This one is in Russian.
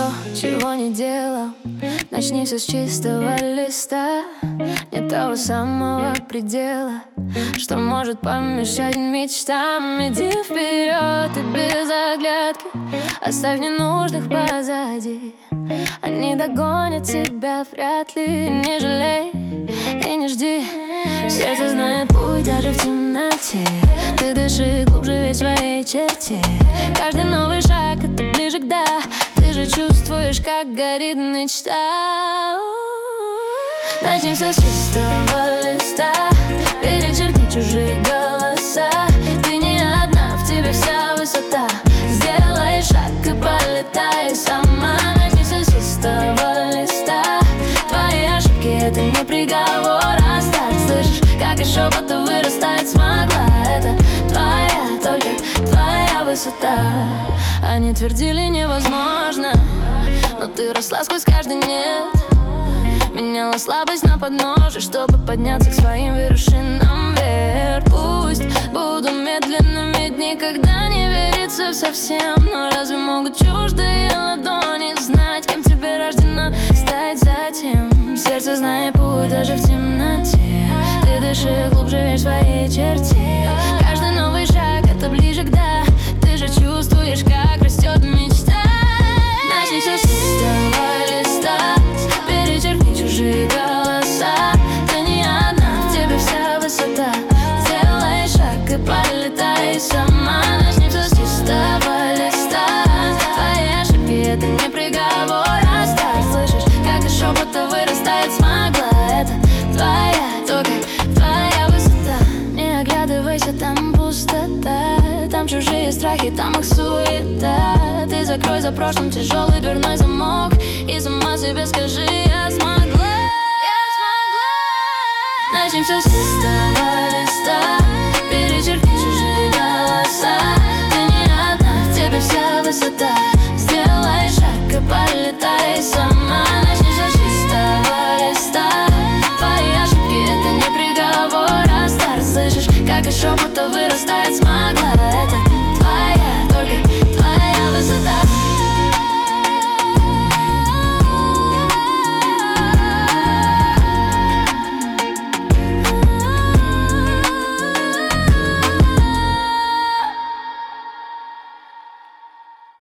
то, чего не делал. Начни все с чистого листа. Нет того самого предела, что может помешать мечтам. Иди вперед и без оглядки оставь ненужных позади. Они догонят тебя вряд ли. Не жалей и не жди. Сердце знает путь даже в темноте. Ты дыши глубже ведь в своей черте. Каждый новый шаг — это ближе к «да». Ты же чувствуешь, как горит мечта. Начни все с чистого листа. Перечеркни чужие голоса. Ты не одна, в тебе вся высота. Сделай шаг и полетай сама. Начни все с чистого листа. Твои ошибки — это не приговор. Оставь, слышишь, как из шепота вырастать смогла. Это твоя, только твоя высота. Они твердили невозможно, но ты росла сквозь каждый «нет». Меняла слабость на подножие, чтобы подняться к своим вершинам вверх. Пусть буду медленными дни, когда не верится совсем. Но разве могут чуждые ладони знать, кем тебе рождена стать затем? Сердце знает путь даже в темноте. Ты дыши глубже ведь в своей черте. Каждый новый шаг — это ближе к «да». Ты же чувствуешь, как растет мечта. Начни все с чистого листа. Перечеркни чужие голоса. Ты не одна, в тебе вся высота. Сделай шаг и полетай сама. Начни все с чистого листа. Твои ошибки — это не приговор. Оставь, слышишь, как из шепота вырастает смогла. Это твоя, только твоя высота. Не оглядывайся, там пустота. Там чужие страхи, там их суета. Ты закрой за прошлым тяжелый дверной замок и сама себе скажи: я смогла, я смогла. Начни все с чистого листа. Перечеркни чужие голоса. Ты не одна, в тебе вся высота.